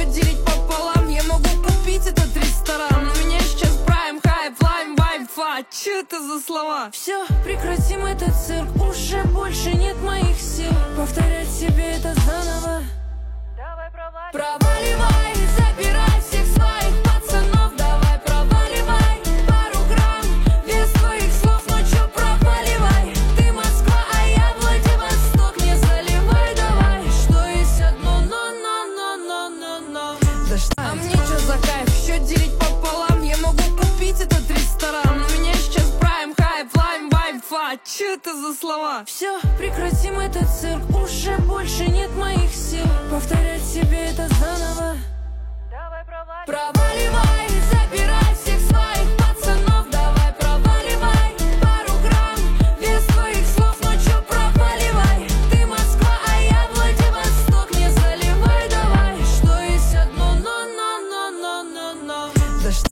делить пополам. Я могу купить этот ресторан. У меня сейчас прайм, хайп, лайм, вайб, фа. Чё это за слова? Все, прекратим этот цирк. Уже больше нет моих сил повторять себе это заново. Давай Проваливай, забирай всех своих пацанов. Давай проваливай, пару грамм, вес твоих слов, но чё проваливай. Ты Москва, а я Владивосток, не заливай давай. Что есть одно но. Да что? А мне чё за кайф, счет делить пополам. Я могу купить этот ресторан. У меня сейчас прайм, хайп, лайм, вайб, фа. Чё это за слова? Все, прекратим этот цирк. Уже больше нет моих сил повторять себе это заново. Проваливай, забирай всех своих пацанов. Давай проваливай, пару грамм, вес твоих слов, но чё проваливай. Ты Москва, а я Владивосток, не заливай давай. Что есть одно но. Да что?